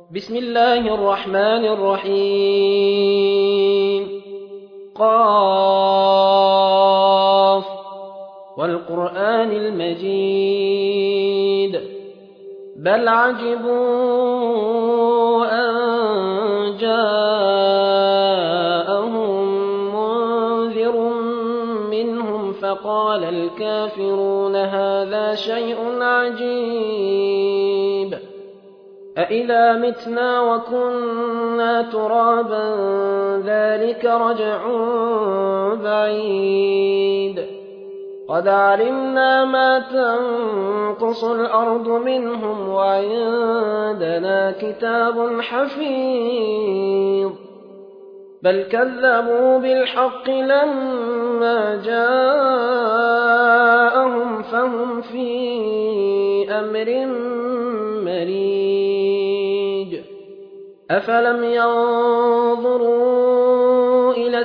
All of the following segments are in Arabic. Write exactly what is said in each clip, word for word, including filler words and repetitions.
بسم الله الرحمن الرحيم قاف والقرآن المجيد بل عجبوا أن جاءهم منذر منهم فقال الكافرون هذا شيء عجيب أإذا متنا وكنا ترابا ذلك رجع بعيد قد علمنا ما تنقص الأرض منهم وعندنا كتاب حفيظ بل كذبوا بالحق لما جاءهم فهم في أمر مريج أفلم ينظروا إلى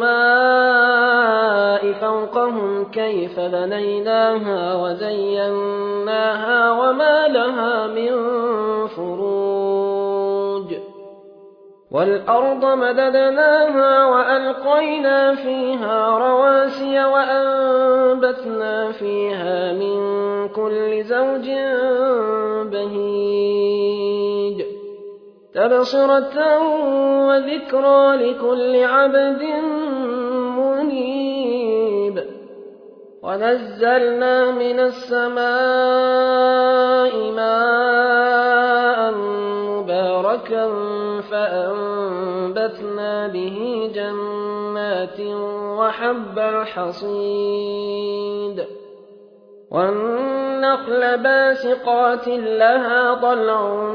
السماء فوقهم كيف بنيناها وزيناها وما لها من فروج والأرض مددناها وألقينا فيها رواسي وأنبتنا فيها من كل زوج بهيج تبصرة وذكرى لكل عبد منيب ونزلنا من السماء ماء مباركا فأنبتنا به جنات وحب الحصيد والنخل باسقات لها طلع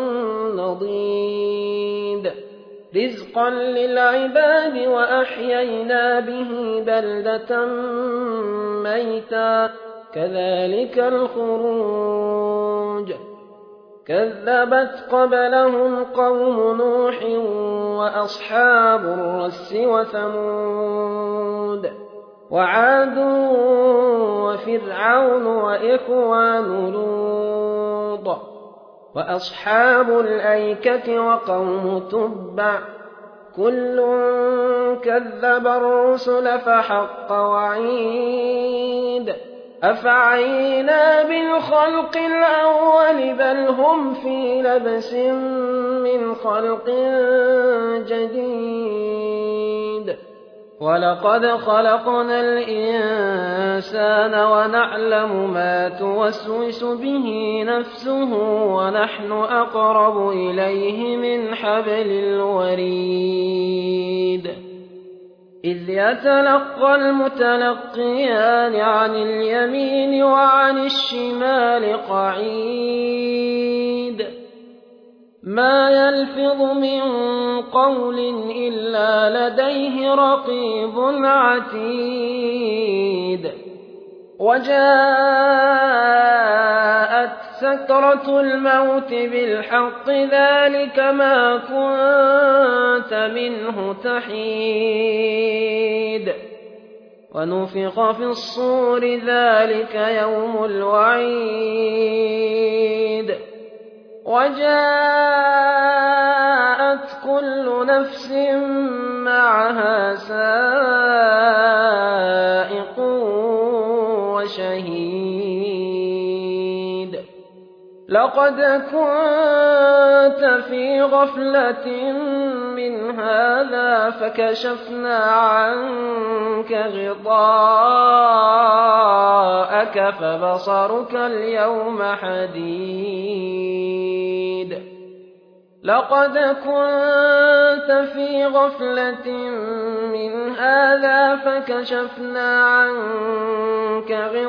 نضيد رزقا للعباد وأحيينا به بلدة ميتا كذلك الخروج كذبت قبلهم قوم نوح وأصحاب الرس وثمود وعاد وفرعون وإخوان لوط وأصحاب الأيكة وقوم تبع كل كذب الرسل فحق وعيد أفعينا بالخلق الأول بل هم في لبس من خلق جديد ولقد خلقنا الإنسان ونعلم ما توسوس به نفسه ونحن أقرب إليه من حبل الوريد إذ يتلقى المتلقيان عن اليمين وعن الشمال قعيد ما يلفظ من قول إلا لديه رقيب عتيد وجاءت سكرة الموت بالحق ذلك ما كنت منه تحيد ونفخ في الصور ذلك يوم الوعيد وجاءت كل نفس معها سائق وشهيد لقد كنت في غفلة من هذا فكشفنا عنك غطاءك فبصرك اليوم حديد لقد كنت في غفلة من هذا فكشفنا عنك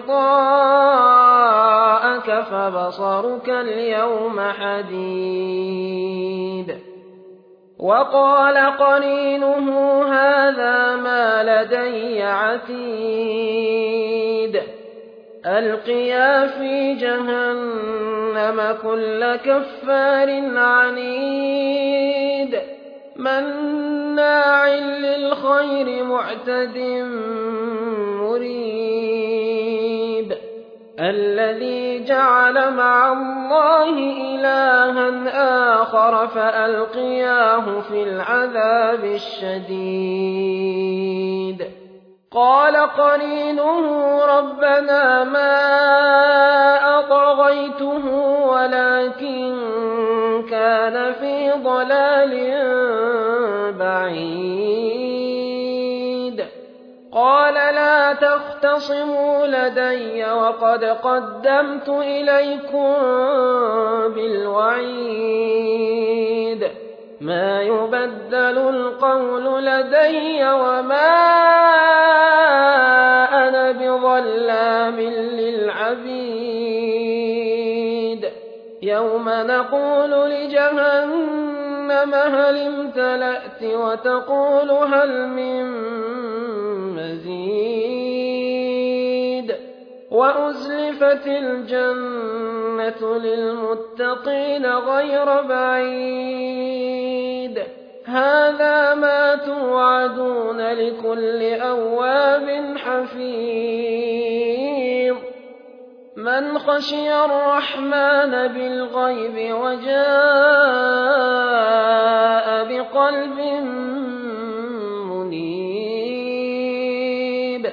غطاءك فبصرك اليوم حديد وقال قرينه هذا ما لدي عتيد ألقيا في جهنم كل كفار عنيد مناع للخير معتد مريب الذي جعل مع الله إلها آخر فألقياه في العذاب الشديد قال قرينه ربنا ما أطغيته ولكن كان في ضلال بعيد قال لا تختصموا لدي وقد قدمت إليكم بالوعيد ما يبدل القول لدي وما أنا بظلام للعبيد يوم نقول لجهنم هل امتلأت وتقول هل من مزيد وأزلفت الجنة للمتقين غير بعيد هذا ما توعدون لكل أواب حفيظ من خشي الرحمن بالغيب وجاء بقلب منيب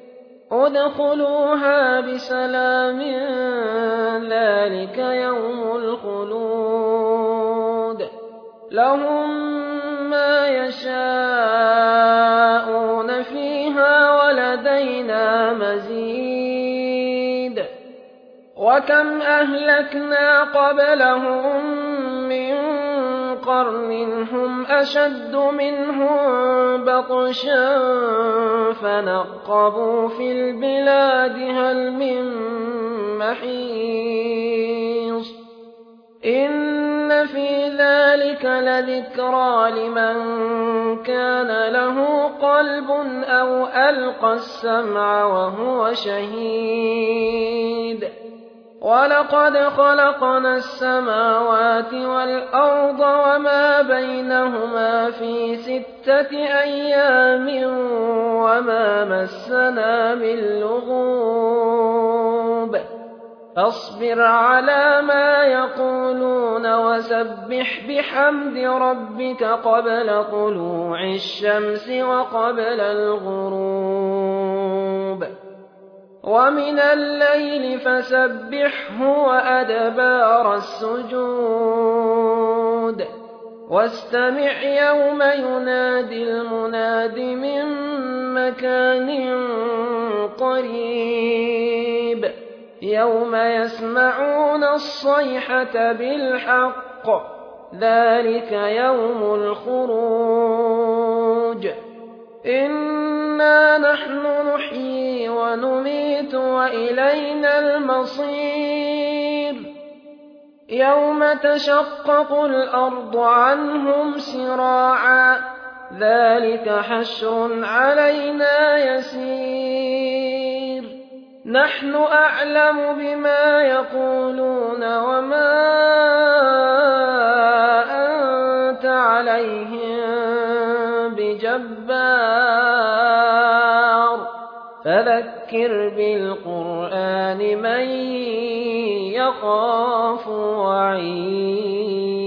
ادخلوها بسلام ذلك يوم الخلود لهم ما يشاءون فيها ولدينا مزيد وكم أهلكنا قبلهم من قرن هم أشد منهم بطشا فنقبوا في البلاد هل من محيص إن في ذلك لذكرى لمن كان له قلب أو ألقى السمع وهو شهيد ولقد خلقنا السماوات والأرض وما بينهما في ستة أيام وما مسنا من لغوب فاصبر على ما يقولون وسبح بحمد ربك قبل طلوع الشمس وقبل الغروب ومن الليل فسبحه وأدبار السجود واستمع يوم ينادي المناد من مكان قريب يوم يسمعون الصيحة بالحق ذلك يوم الخروج إنا نحن نحيي ونميت وإلينا المصير يوم تشقق الأرض عنهم سراعا ذلك حشر علينا يسير نحن أعلم بما يقولون وما أنت عليهم بجبار فذكر بالقرآن من يخاف وعيد